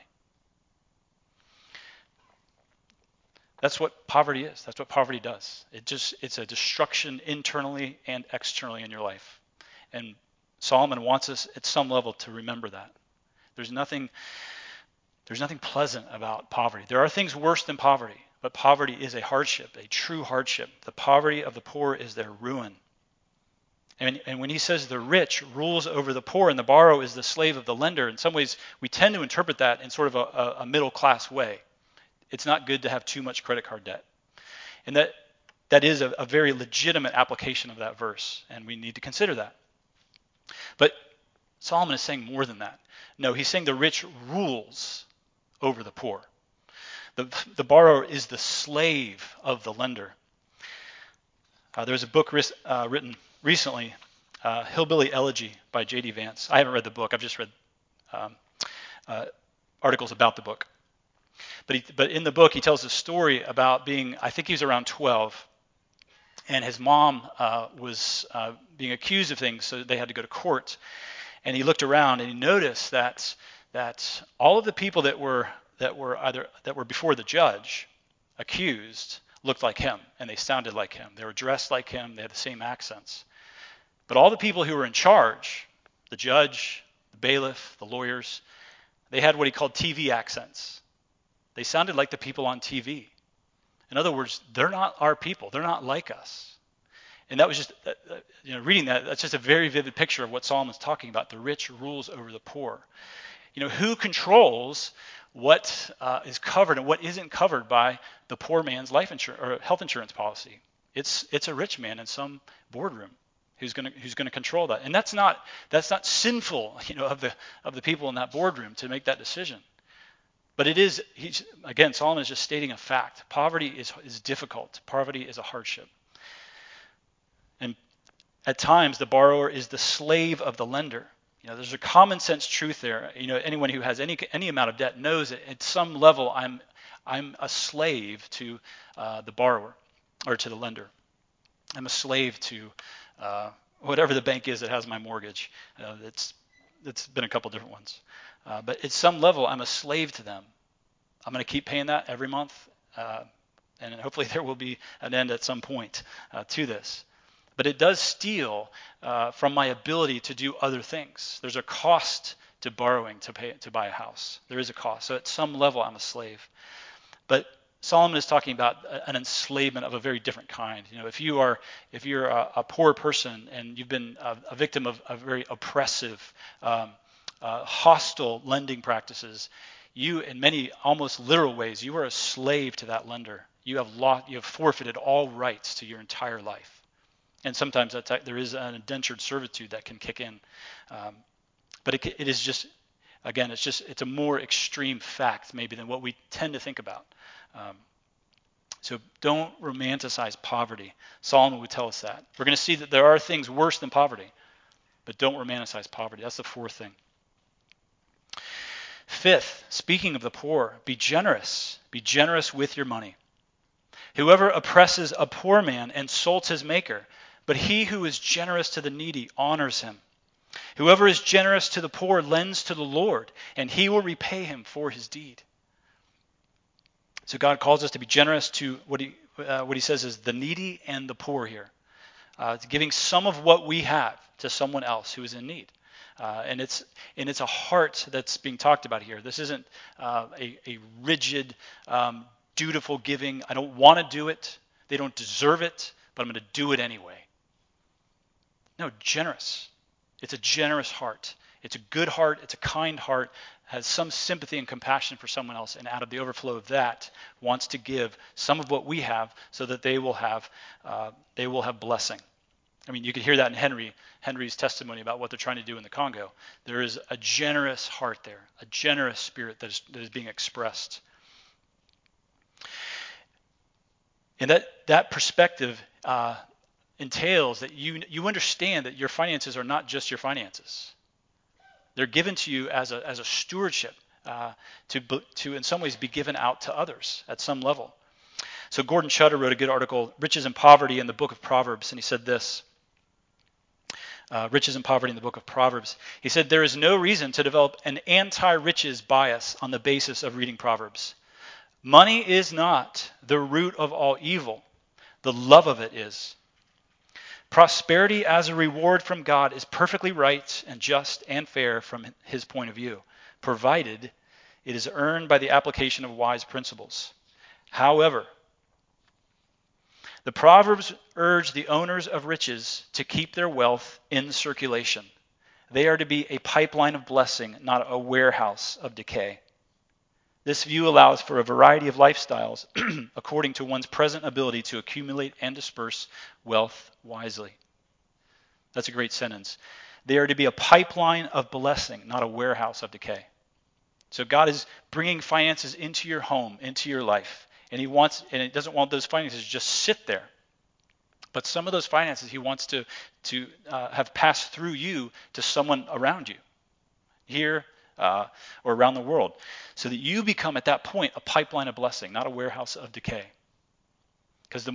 That's what poverty is. That's what poverty does. It's a destruction internally and externally in your life. And Solomon wants us at some level to remember that. There's nothing pleasant about poverty. There are things worse than poverty. But poverty is a hardship, a true hardship. The poverty of the poor is their ruin. And when he says the rich rules over the poor and the borrower is the slave of the lender, in some ways we tend to interpret that in sort of a middle-class way. It's not good to have too much credit card debt. And that is a very legitimate application of that verse, and we need to consider that. But Solomon is saying more than that. No, he's saying the rich rules over the poor. The borrower is the slave of the lender. There was a book written recently, Hillbilly Elegy by J.D. Vance. I haven't read the book. I've just read articles about the book. But in the book, he tells a story about I think he was around 12, and his mom was being accused of things, so they had to go to court. And he looked around and he noticed that all of the people that were before the judge accused looked like him, and they sounded like him. They were dressed like him. They had the same accents. But all the people who were in charge, the judge, the bailiff, the lawyers, they had what he called TV accents. They sounded like the people on TV. In other words, they're not our people. They're not like us. And that was just, reading that's just a very vivid picture of what Solomon's talking about. The rich rules over the poor. Who controls what is covered and what isn't covered by the poor man's life insurance or health insurance policy? It's a rich man in some boardroom who's going to control that. And that's not sinful, of the people in that boardroom to make that decision. But it is, again, Solomon is just stating a fact. Poverty is difficult. Poverty is a hardship. And at times, the borrower is the slave of the lender. There's a common sense truth there. Anyone who has any amount of debt knows that at some level I'm a slave to the borrower or to the lender. I'm a slave to whatever the bank is that has my mortgage. It's been a couple different ones. But at some level, I'm a slave to them. I'm going to keep paying that every month. And hopefully there will be an end at some point to this. But it does steal from my ability to do other things. There's a cost to borrowing to buy a house. There is a cost. So at some level, I'm a slave. But Solomon is talking about an enslavement of a very different kind. If you're a poor person and you've been a victim of very oppressive, hostile lending practices, you, in many almost literal ways, you are a slave to that lender. You have forfeited all rights to your entire life. And sometimes there is an indentured servitude that can kick in. But it is just, again, it's a more extreme fact maybe than what we tend to think about. So don't romanticize poverty. Solomon would tell us that. We're going to see that there are things worse than poverty, but don't romanticize poverty. That's the fourth thing. Fifth, speaking of the poor, be generous. Be generous with your money. Whoever oppresses a poor man insults his maker, but he who is generous to the needy honors him. Whoever is generous to the poor lends to the Lord, and he will repay him for his deed. So God calls us to be generous to what he says is the needy and the poor here. Giving some of what we have to someone else who is in need. And it's a heart that's being talked about here. This isn't a rigid, dutiful giving. I don't want to do it. They don't deserve it, but I'm going to do it anyway. No, generous. It's a generous heart. It's a good heart. It's a kind heart. Has some sympathy and compassion for someone else, and out of the overflow of that, wants to give some of what we have so that they will have blessing. I mean, you could hear that in Henry's testimony about what they're trying to do in the Congo. There is a generous heart there, a generous spirit that is being expressed. And that perspective entails that you understand that your finances are not just your finances. They're given to you as a stewardship to in some ways be given out to others at some level. So Gordon Shutter wrote a good article, Riches and Poverty, in the book of Proverbs, and he said this. Riches and Poverty in the book of Proverbs. He said, there is no reason to develop an anti-riches bias on the basis of reading Proverbs. Money is not the root of all evil. The love of it is. Prosperity as a reward from God is perfectly right and just and fair from his point of view, provided it is earned by the application of wise principles. However, the Proverbs urge the owners of riches to keep their wealth in circulation. They are to be a pipeline of blessing, not a warehouse of decay. This view allows for a variety of lifestyles according to one's present ability to accumulate and disperse wealth wisely. That's a great sentence. They are to be a pipeline of blessing, not a warehouse of decay. So God is bringing finances into your home, into your life. And he doesn't want those finances to just sit there. But some of those finances he wants to have passed through you to someone around you, here or around the world, so that you become at that point a pipeline of blessing, not a warehouse of decay. Because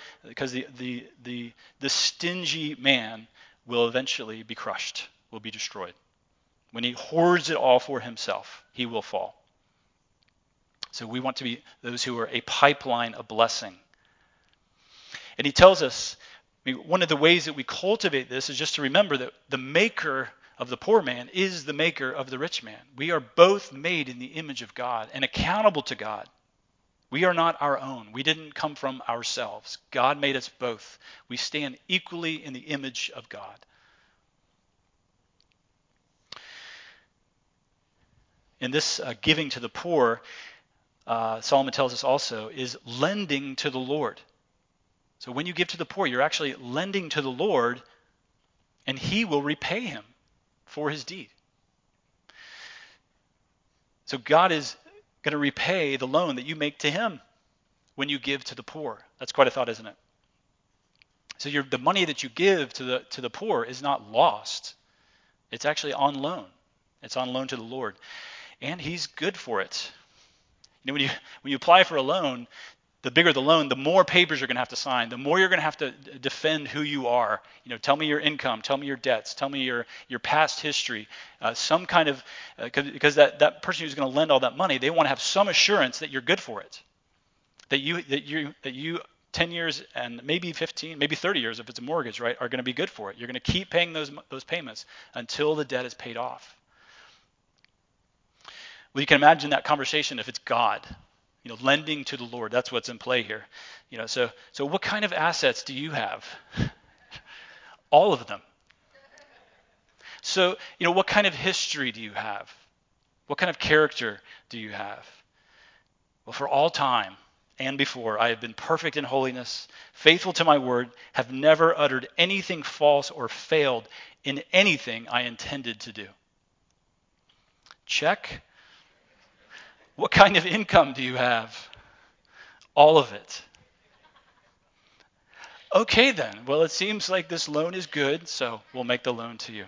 the stingy man will eventually be crushed, will be destroyed. When he hoards it all for himself, he will fall. So we want to be those who are a pipeline of blessing. And he tells us, one of the ways that we cultivate this is just to remember that the maker of the poor man is the maker of the rich man. We are both made in the image of God and accountable to God. We are not our own. We didn't come from ourselves. God made us both. We stand equally in the image of God. In this giving to the poor, Solomon tells us also, is lending to the Lord. So when you give to the poor, you're actually lending to the Lord, and he will repay him for his deed. So God is going to repay the loan that you make to him when you give to the poor. That's quite a thought, isn't it? So the money that you give to the poor is not lost. It's actually on loan. It's on loan to the Lord. And he's good for it. When you apply for a loan, the bigger the loan, the more papers you're going to have to sign, the more you're going to have to defend who you are. Tell me your income, tell me your debts, tell me your past history, some kind of, because that person who's going to lend all that money, they want to have some assurance that you're good for it, that you 10 years and maybe 15, maybe 30 years if it's a mortgage, right, are going to be good for it. You're going to keep paying those payments until the debt is paid off. Well, you can imagine that conversation if it's God, lending to the Lord. That's what's in play here. So what kind of assets do you have? All of them. So, what kind of history do you have? What kind of character do you have? Well, for all time and before, I have been perfect in holiness, faithful to my word, have never uttered anything false or failed in anything I intended to do. Check. What kind of income do you have? All of it. Okay then, well, it seems like this loan is good, so we'll make the loan to you.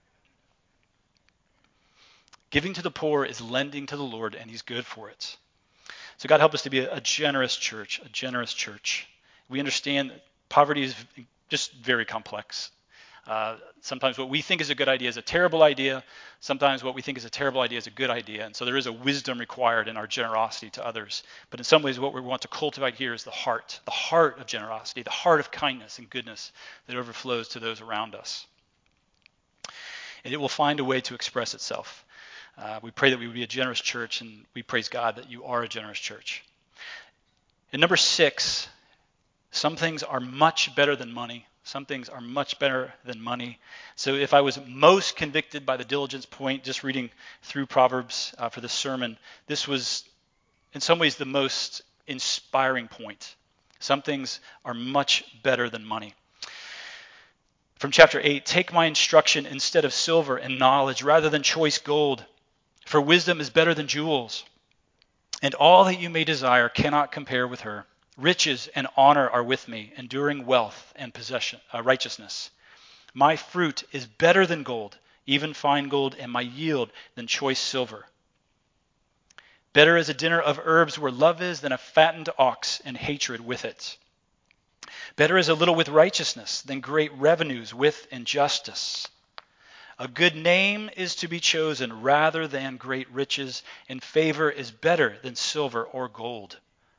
Giving to the poor is lending to the Lord, and he's good for it. So God help us to be a generous church, a generous church. We understand that poverty is just very complex. Sometimes what we think is a good idea is a terrible idea. Sometimes what we think is a terrible idea is a good idea. And so there is a wisdom required in our generosity to others. But in some ways, what we want to cultivate here is the heart of generosity, the heart of kindness and goodness that overflows to those around us. And it will find a way to express itself. We pray that we would be a generous church, and we praise God that you are a generous church. And number 6, some things are much better than money. Some things are much better than money. So if I was most convicted by the diligence point, just reading through Proverbs for this sermon, this was in some ways the most inspiring point. Some things are much better than money. From chapter 8, take my instruction instead of silver and knowledge rather than choice gold. For wisdom is better than jewels, and all that you may desire cannot compare with her. Riches and honor are with me, enduring wealth and righteousness. My fruit is better than gold, even fine gold, and my yield than choice silver. Better is a dinner of herbs where love is than a fattened ox and hatred with it. Better is a little with righteousness than great revenues with injustice. A good name is to be chosen rather than great riches, and favor is better than silver or gold.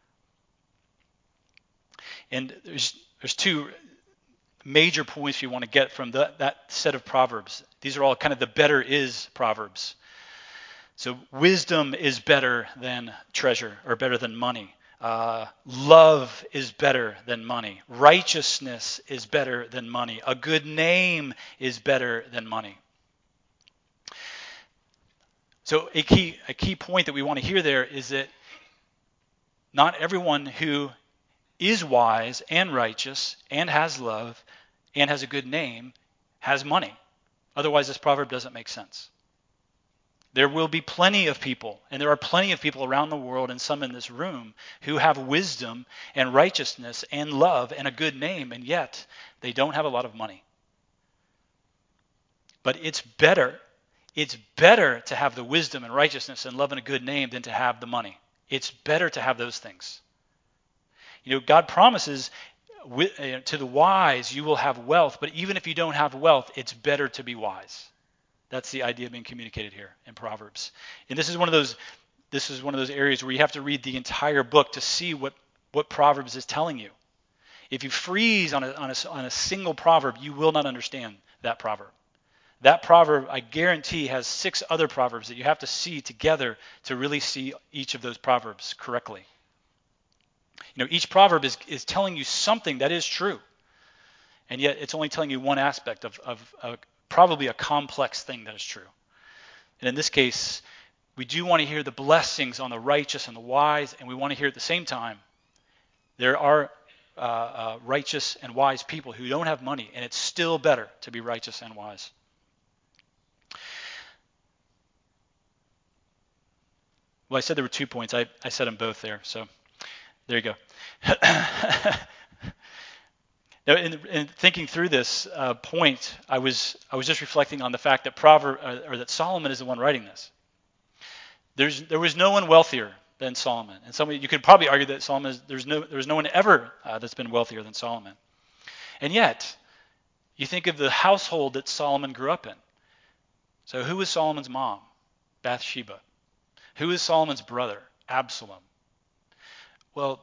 And there's 2 major points you want to get from that set of Proverbs. These are all kind of the better is Proverbs. So wisdom is better than treasure or better than money. Love is better than money. Righteousness is better than money. A good name is better than money. So a key point that we want to hear there is that not everyone who is wise and righteous and has love and has a good name has money. Otherwise, this proverb doesn't make sense. There will be plenty of people, and there are plenty of people around the world and some in this room who have wisdom and righteousness and love and a good name, and yet they don't have a lot of money. But it's better to have the wisdom and righteousness and love and a good name than to have the money. It's better to have those things. God promises to the wise you will have wealth, but even if you don't have wealth, it's better to be wise. That's the idea being communicated here in Proverbs. And this is one of those areas where you have to read the entire book to see what Proverbs is telling you. If you freeze on a single proverb, you will not understand that proverb. That proverb, I guarantee, has 6 other proverbs that you have to see together to really see each of those proverbs correctly. Each proverb is telling you something that is true, and yet it's only telling you one aspect of probably a complex thing that is true. And in this case, we do want to hear the blessings on the righteous and the wise, and we want to hear at the same time there are righteous and wise people who don't have money, and it's still better to be righteous and wise. Well, I said there were 2 points. I said them both there, so there you go. Now, in thinking through this point, I was just reflecting on the fact that that Solomon is the one writing this. There was no one wealthier than Solomon. And you could probably argue that there's no one ever that's been wealthier than Solomon. And yet, you think of the household that Solomon grew up in. So who was Solomon's mom? Bathsheba. Who is Solomon's brother? Absalom. Well,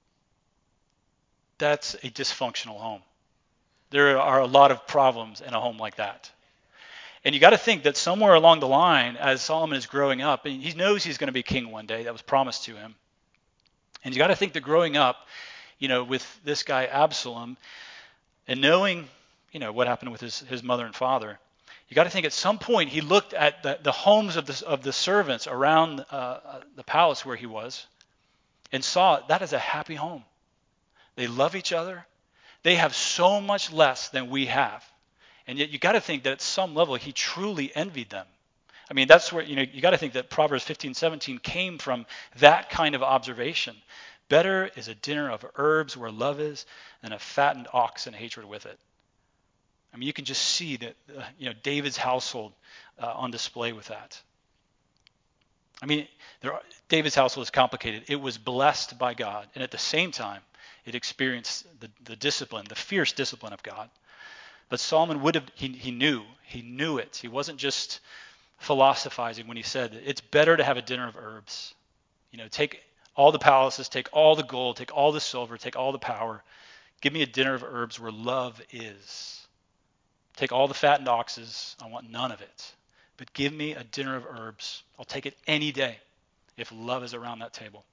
that's a dysfunctional home. There are a lot of problems in a home like that. And you got to think that somewhere along the line, as Solomon is growing up, and he knows he's going to be king one day, that was promised to him. And you got to think that growing up, with this guy Absalom, and knowing, what happened with his mother and father, you got to think at some point he looked at the homes of the servants around the palace where he was, and saw that as a happy home. They love each other. They have so much less than we have. And yet you got to think that at some level he truly envied them. I mean, that's where, you got to think that Proverbs 15:17 came from that kind of observation. Better is a dinner of herbs where love is than a fattened ox and hatred with it. I mean, you can just see that, David's household on display with that. I mean, David's household is complicated. It was blessed by God, and at the same time, it experienced the discipline, the fierce discipline of God. But Solomon he knew it. He wasn't just philosophizing when he said it's better to have a dinner of herbs. Take all the palaces, take all the gold, take all the silver, take all the power. Give me a dinner of herbs where love is. Take all the fattened oxes. I want none of it. But give me a dinner of herbs. I'll take it any day if love is around that table.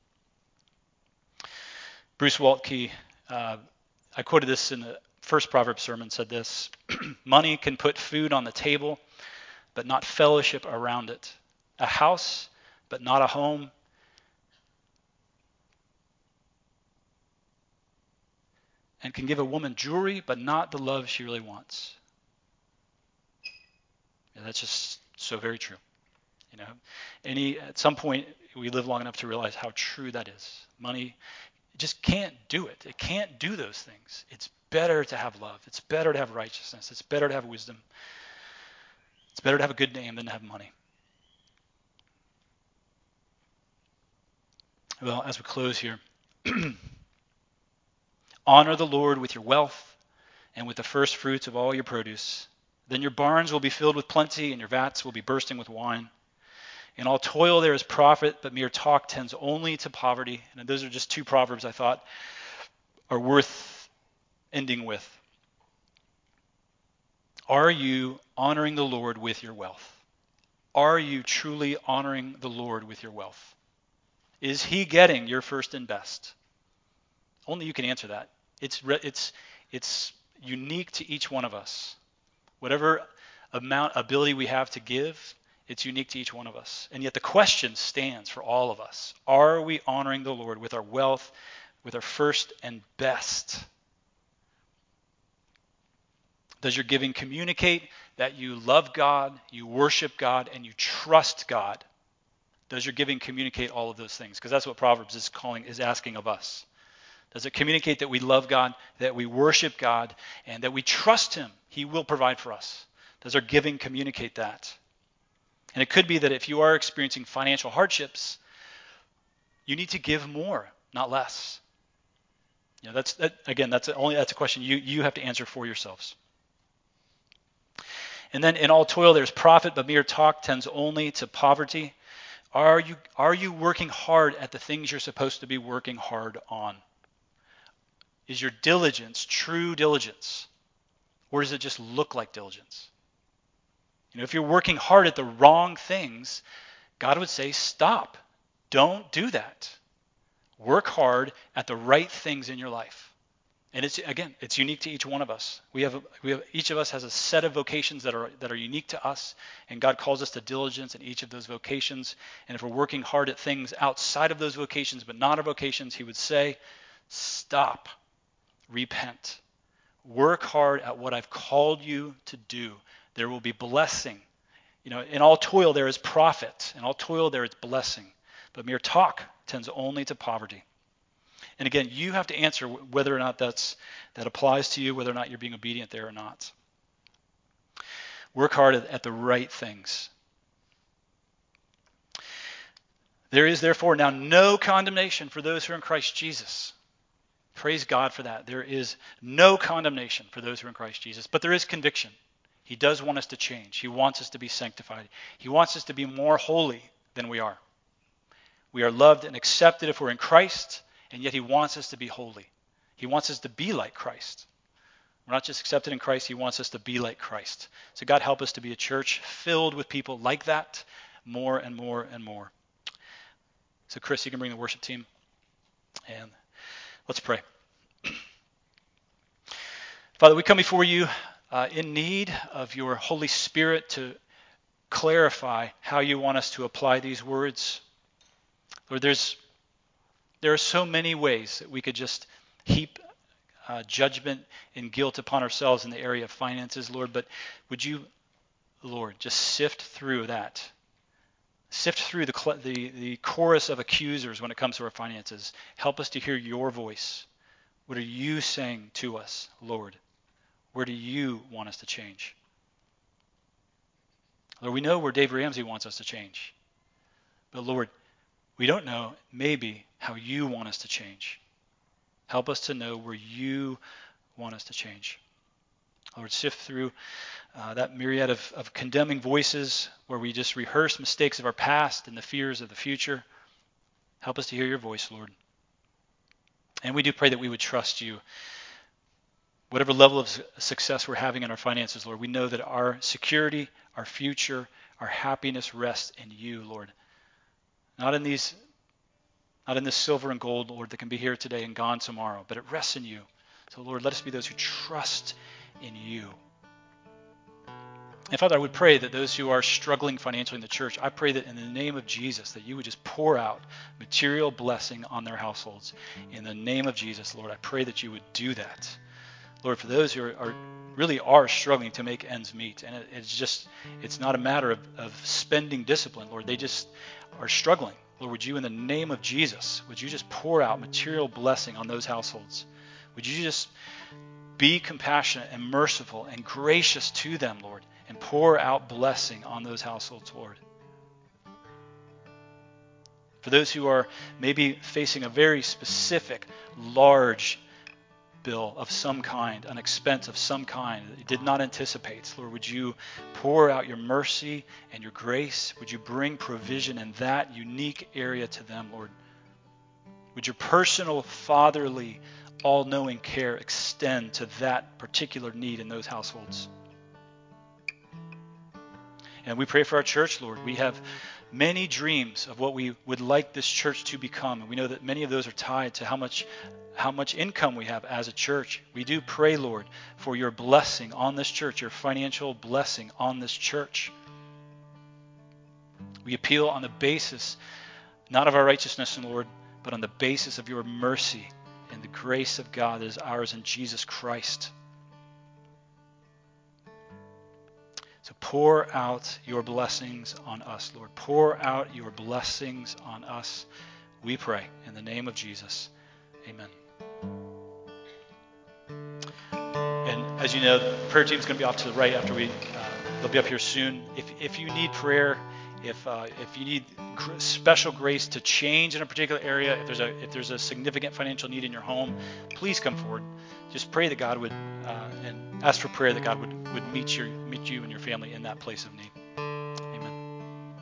Bruce Waltke, I quoted this in the first Proverbs sermon, said this: money can put food on the table, but not fellowship around it. A house, but not a home. And can give a woman jewelry, but not the love she really wants. And that's just so very true. At some point, we live long enough to realize how true that is. Money just can't do it. It can't do those things. It's better to have love. It's better to have righteousness. It's better to have wisdom. It's better to have a good name than to have money. Well, as we close here, honor the Lord with your wealth and with the first fruits of all your produce. Then your barns will be filled with plenty, and your vats will be bursting with wine. In all toil there is profit, but mere talk tends only to poverty. And those are just two proverbs I thought are worth ending with. Are you honoring the Lord with your wealth? Are you truly honoring the Lord with your wealth? Is he getting your first and best? Only you can answer that. It's unique to each one of us. Whatever ability we have to give, it's unique to each one of us. And yet the question stands for all of us. Are we honoring the Lord with our wealth, with our first and best? Does your giving communicate that you love God, you worship God, and you trust God? Does your giving communicate all of those things? Because that's what Proverbs is asking of us. Does it communicate that we love God, that we worship God, and that we trust him? He will provide for us. Does our giving communicate that? And it could be that if you are experiencing financial hardships, you need to give more, not less. That's a question you have to answer for yourselves. And then in all toil there's profit, but mere talk tends only to poverty. Are you working hard at the things you're supposed to be working hard on? Is your diligence true diligence? Or does it just look like diligence? If you're working hard at the wrong things, God would say, stop. Don't do that. Work hard at the right things in your life. And it's unique to each one of us. Each of us has a set of vocations that are unique to us, and God calls us to diligence in each of those vocations. And if we're working hard at things outside of those vocations, but not our vocations, he would say, stop. Repent. Work hard at what I've called you to do. There will be blessing. In all toil there is profit. In all toil there is blessing. But mere talk tends only to poverty. And again, you have to answer whether or not that applies to you, whether or not you're being obedient there or not. Work hard at the right things. There is therefore now no condemnation for those who are in Christ Jesus. Praise God for that. There is no condemnation for those who are in Christ Jesus, but there is conviction. He does want us to change. He wants us to be sanctified. He wants us to be more holy than we are. We are loved and accepted if we're in Christ, and yet he wants us to be holy. He wants us to be like Christ. We're not just accepted in Christ, he wants us to be like Christ. So God help us to be a church filled with people like that more and more and more. So Chris, you can bring the worship team, and let's pray. Father, we come before you in need of your Holy Spirit to clarify how you want us to apply these words. Lord, there are so many ways that we could just heap judgment and guilt upon ourselves in the area of finances, Lord, but would you, Lord, just sift through that. Sift through the chorus of accusers when it comes to our finances. Help us to hear your voice. What are you saying to us, Lord? Where do you want us to change? Lord, we know where Dave Ramsey wants us to change. But Lord, we don't know maybe how you want us to change. Help us to know where you want us to change. Lord, sift through that myriad of condemning voices where we just rehearse mistakes of our past and the fears of the future. Help us to hear your voice, Lord. And we do pray that we would trust you. Whatever level of success we're having in our finances, Lord, we know that our security, our future, our happiness rests in you, Lord. Not in this silver and gold, Lord, that can be here today and gone tomorrow, but it rests in you. So, Lord, let us be those who trust in you. And Father, I would pray that those who are struggling financially in the church, I pray that in the name of Jesus, that you would just pour out material blessing on their households. In the name of Jesus, Lord, I pray that you would do that. Lord, for those who really are struggling to make ends meet, and it's not a matter of spending discipline, Lord, they just are struggling. Lord, would you, in the name of Jesus, would you just pour out material blessing on those households? Would you just be compassionate and merciful and gracious to them, Lord, and pour out blessing on those households, Lord. For those who are maybe facing a very specific, large bill of some kind, an expense of some kind that you did not anticipate, Lord, would you pour out your mercy and your grace? Would you bring provision in that unique area to them, Lord? Would your personal, fatherly, all-knowing care extend to that particular need in those households? And we pray for our church, Lord. We have many dreams of what we would like this church to become. And we know that many of those are tied to how much income we have as a church. We do pray, Lord, for your blessing on this church, your financial blessing on this church. We appeal on the basis, not of our righteousness, Lord, but on the basis of your mercy and the grace of God that is ours in Jesus Christ. So pour out your blessings on us, Lord. Pour out your blessings on us, we pray, in the name of Jesus. Amen. And as you know, the prayer team is going to be off to the right after they'll be up here soon. If you need prayer, if you need special grace to change in a particular area, if there's a significant financial need in your home, please come forward. Just pray that God would and ask for prayer that God would meet you and your family in that place of need.